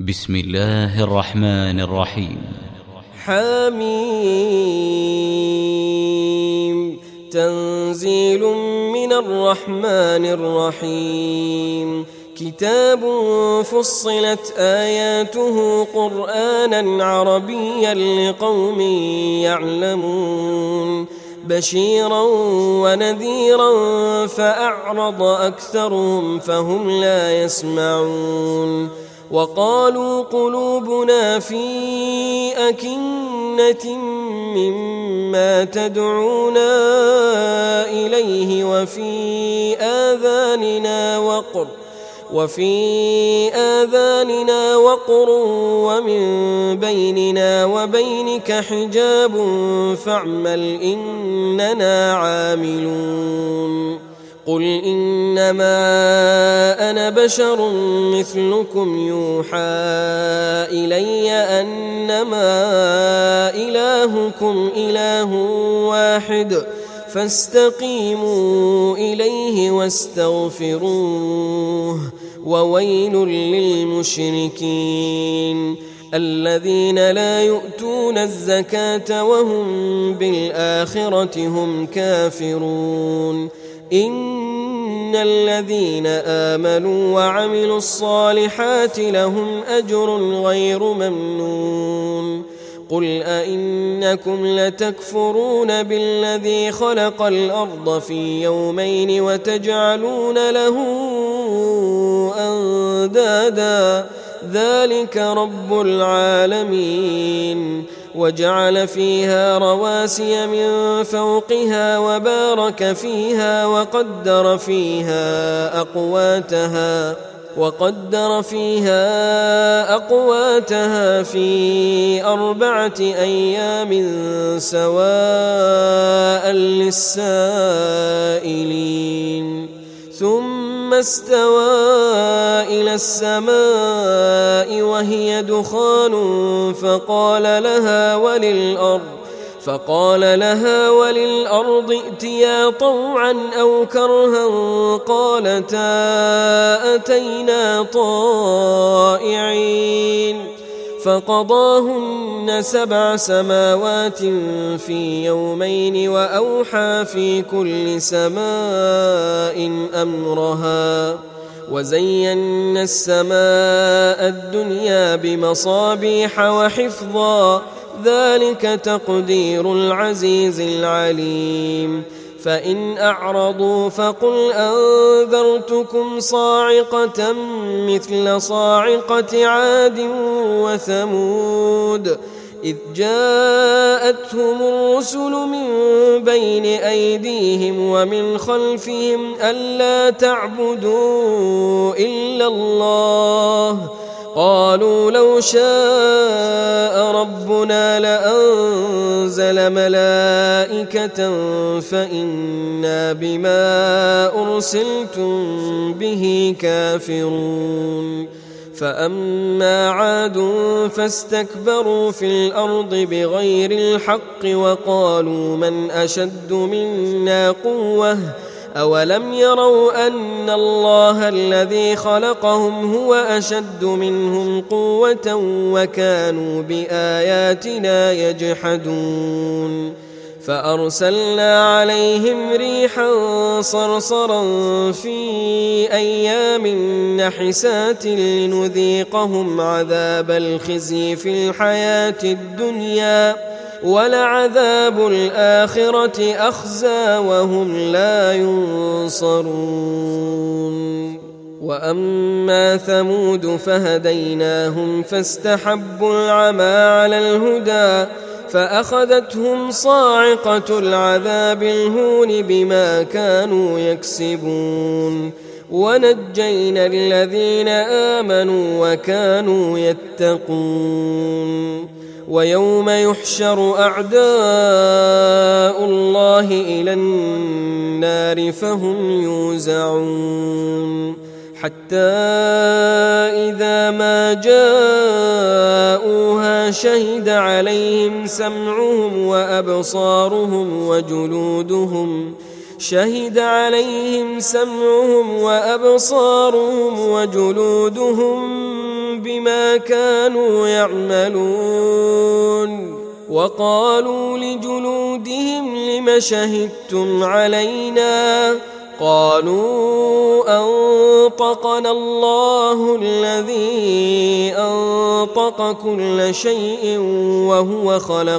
بسم الله الرحمن الرحيم. حميم تنزيل من الرحمن الرحيم. كتاب فصلت آياته قرآنا عربيا لقوم يعلمون بشيرا ونذيرا فأعرض أكثرهم فهم لا يسمعون. وقالوا قلوبنا في أكنة مما تدعونا إليه وفي آذاننا وقر ومن بيننا وبينك حجاب فاعمل إننا عاملون. قل إنما أنا بشر مثلكم يوحى إلي أنما إلهكم إله واحد فاستقيموا إليه واستغفروه. وويل للمشركين الذين لا يؤتون الزكاة وهم بالآخرة هم كافرون. إن الذين آمنوا وعملوا الصالحات لهم أجر غير ممنون. قل أئنكم لتكفرون بالذي خلق الأرض في يومين وتجعلون له أندادا ذلك رب العالمين. وجعل فيها رواسي من فوقها وبارك فيها وقدر فيها أقواتها في 4 أيام سواء للسائلين. ثم استوى إلى السماء وهي دخان فقال لها وللأرض ائتيا طوعا أو كرها قالتا أتينا طائعين. فقضاهن 7 سماوات في يومين وأوحى في كل سماء أمرها. وزينا السماء الدنيا بمصابيح وحفظا ذلك تقدير العزيز العليم. فإن أعرضوا فقل أنذرتكم صاعقة مثل صاعقة عاد وثمود إذ جاءتهم الرسل من بين أيديهم ومن خلفهم ألا تعبدوا إلا الله قالوا لو شاء ربنا لأنزل ملائكة فإنا بما أرسلتم به كافرون. فأما عاد فاستكبروا في الأرض بغير الحق وقالوا من أشد منا قوة أولم يروا أن الله الذي خلقهم هو أشد منهم قوة وكانوا بآياتنا يجحدون. فأرسلنا عليهم ريحا صرصرا في أيام نحسات لنذيقهم عذاب الخزي في الحياة الدنيا ولعذاب الآخرة أخزى وهم لا ينصرون. وأما ثمود فهديناهم فاستحبوا العمى على الهدى فأخذتهم صاعقة العذاب الهون بما كانوا يكسبون. ونجينا الذين آمنوا وكانوا يتقون. ويوم يحشر أعداء الله إلى النار فهم يوزعون حتى إذا ما جاءوها شهد عليهم سمعهم وأبصارهم وجلودهم شهد عليهم سمعهم وأبصارهم وجلودهم بما كانوا يعملون وقالوا لجلودهم لم شهدتم علينا قالوا أنطقنا الله الذي أنطق كل شيء وهو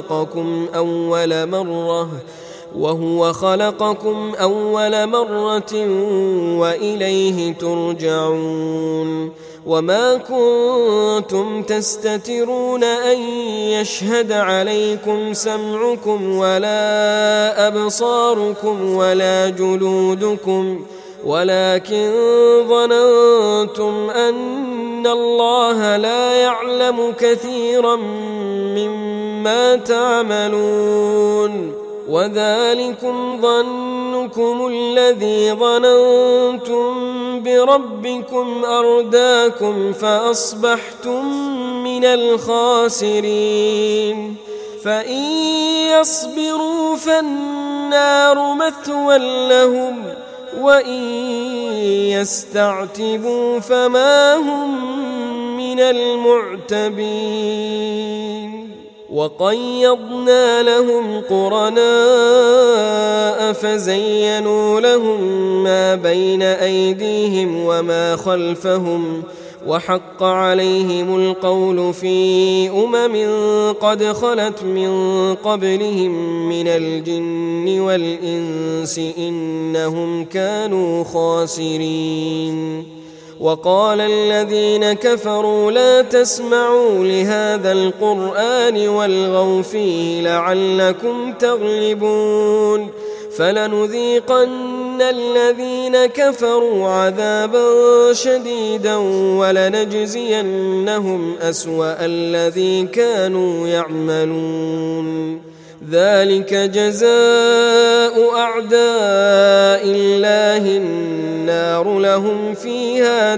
خلقكم أول مرة وإليه ترجعون وما كنتم تستترون أن يشهد عليكم سمعكم ولا أبصاركم ولا جلودكم ولكن ظننتم أن الله لا يعلم كثيرا مما تعملون وذلكم ظنكم الذي ظننتم بربكم أرداكم فأصبحتم من الخاسرين فإن يصبروا فالنار مثوى لهم وإن يستعتبوا فما هم من المعتبين وقيضنا لهم قرناء فزينوا لهم ما بين أيديهم وما خلفهم وحق عليهم القول في قد خلت من قبلهم من الجن والإنس إنهم كانوا خاسرين وقال الذين كفروا لا تسمعوا لهذا القرآن والغوا فيه لعلكم تغلبون فلنذيقن الذين كفروا عذابا شديدا ولنجزينهم أسوأ الذي كانوا يعملون ذلك جزاء أعداء الله النار لهم فيها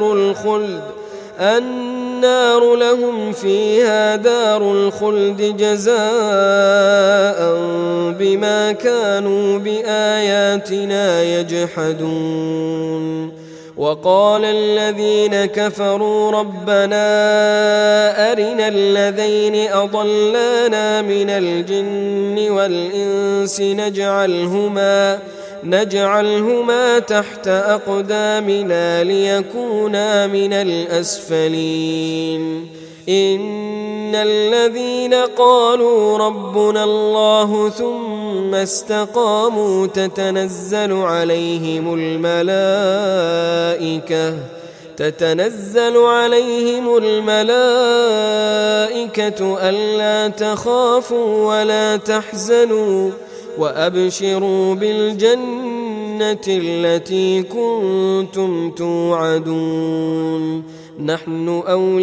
دار الخلد جزاء بما كانوا بآياتنا يجحدون وقال الذين كفروا ربنا أرنا الذين أضلانا من الجن والإنس نجعلهما تحت أقدامنا ليكونا من الأسفلين إن الذين قالوا ربنا الله ثم استقاموا تتنزل عليهم الملائكة ألا تخافوا ولا تحزنوا وأبشروا بالجنة التي كنتم توعدون نحن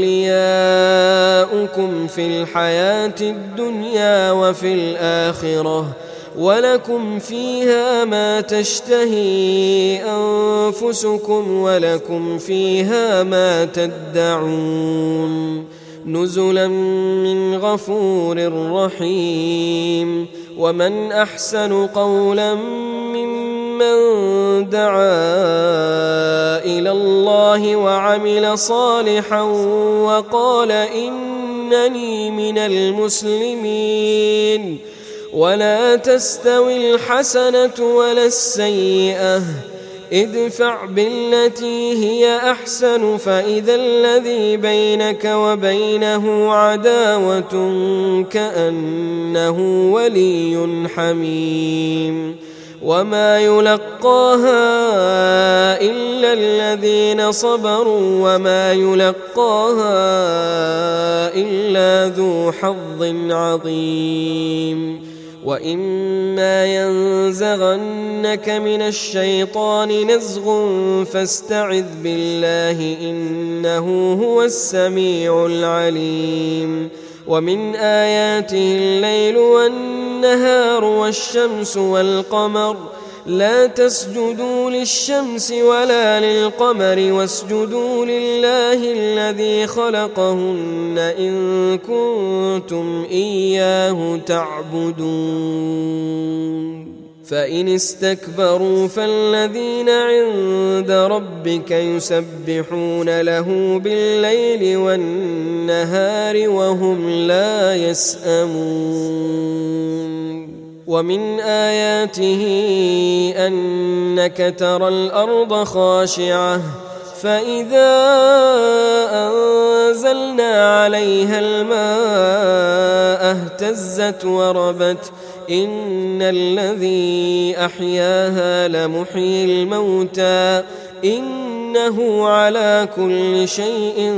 أولياؤكم في الحياة الدنيا وفي الآخرة ولكم فيها ما تشتهي أنفسكم ولكم فيها ما تدعون نزلا من غفور رحيم ومن أحسن قولا ممن دعا إلى الله وعمل صالحا وقال إنني من المسلمين ولا تستوي الحسنة ولا السيئة ادفع بالتي هي أحسن فإذا الذي بينك وبينه عداوة كأنه ولي حميم وما يلقاها إلا الذين صبروا وما يلقاها إلا ذو حظ عظيم وإما ينزغنك من الشيطان نزغ فاستعذ بالله إنه هو السميع العليم ومن آياته الليل والنهار والشمس والقمر لا تسجدوا للشمس ولا للقمر واسجدوا لله الذي خلقهن إن كنتم إياه تعبدون فإن استكبروا فالذين عند ربك يسبحون له بالليل والنهار وهم لا يسأمون. ومن آياته أنك ترى الأرض خاشعة فإذا أنزلنا عليها الماء اهتزت وربت إن الذي أحياها لمحيي الموتى إنه على كل شيء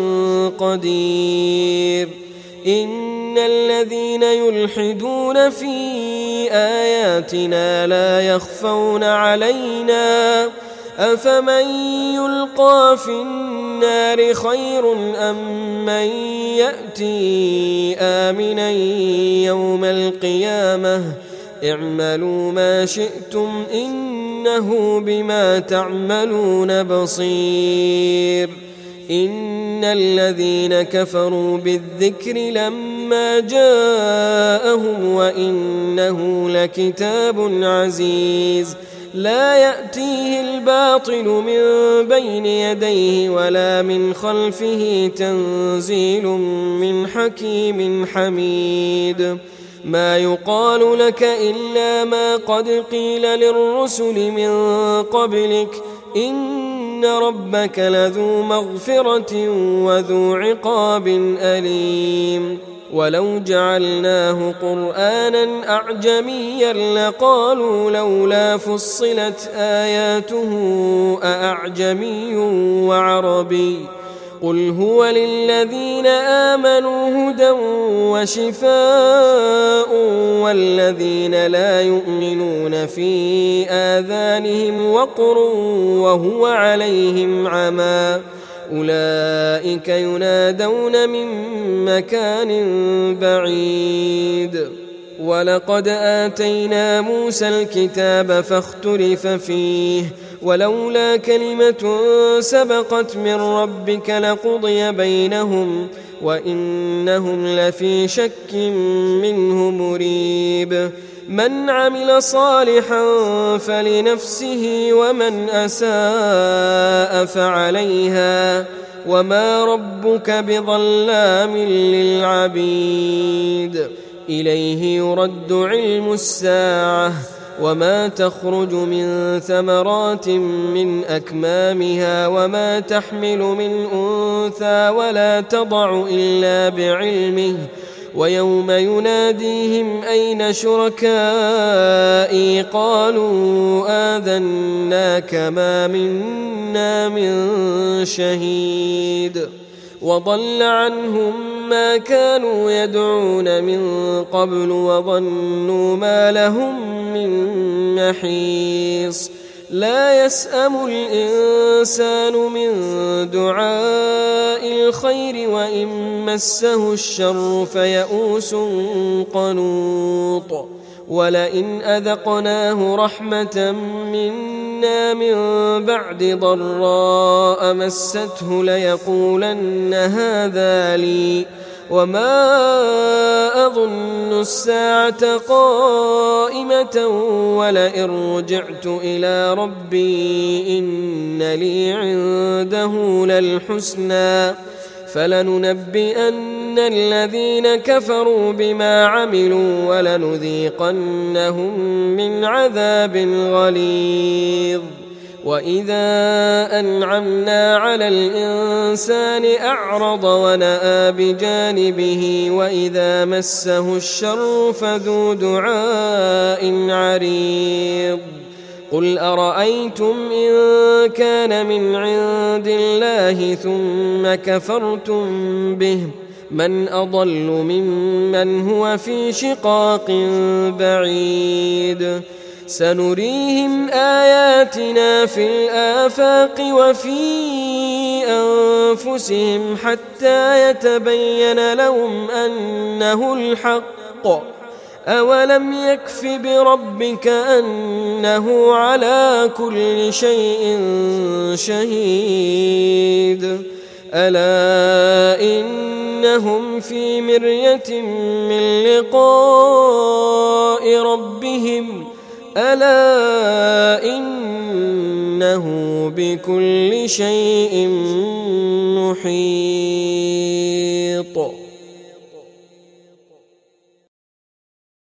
قدير. إن الذين يلحدون في آياتنا لا يخفون علينا أفمن يلقى في النار خير أم من يأتي آمنا يوم القيامة اعملوا ما شئتم إنه بما تعملون بصير. إن الذين كفروا بالذكر لما جاءهم وإنه لكتاب عزيز لا يأتيه الباطل من بين يديه ولا من خلفه تنزيل من حكيم حميد. ما يقال لك إلا ما قد قيل للرسل من قبلك إن ربك لذو مغفرة وذو عقاب أليم. ولو جعلناه قرآنا أعجميا لقالوا لولا فصلت آياته أأعجمي وعربي قل هو للذين آمنوا هدى وشفاء والذين لا يؤمنون في آذانهم وقر وهو عليهم عمى أولئك ينادون من مكان بعيد. ولقد آتينا موسى الكتاب فاختلف فيه ولولا كلمة سبقت من ربك لقضي بينهم وإنهم لفي شك منه مريب. من عمل صالحا فلنفسه ومن أساء فعليها وما ربك بظلام للعبيد. إليه يرد علم الساعة وما تخرج من ثمرات من أكمامها وما تحمل من أنثى ولا تضع إلا بعلمه ويوم يناديهم أين شركائي قالوا آذناك ما منا من شهيد. وضل عنهم ما كانوا يدعون من قبل وظنوا ما لهم من محيص. لا يسأم الإنسان من دعاء الخير وإن مسه الشر فيئوس قنوط. ولئن أذقناه رحمة منا من بعد ضراء مسته ليقولن هذا لي وما أظن الساعة قائمة ولئن رجعت إلى ربي إن لي عنده للحسنى فلننبئن الذين كفروا بما عملوا ولنذيقنهم من عذاب غليظ. وإذا أنعمنا على الإنسان أعرض ونأى بجانبه وإذا مسه الشر فذو دعاء عريض. قل أرأيتم إن كان من عند الله ثم كفرتم به من أضل ممن هو في شقاق بعيد. سنريهم آياتنا في الآفاق وفي أنفسهم حتى يتبين لهم أنه الحق. أولم يكف بربك أنه على كل شيء شهيد. ألا إنهم في مرية من لقاء ربهم ألا إنه بكل شيء محيط.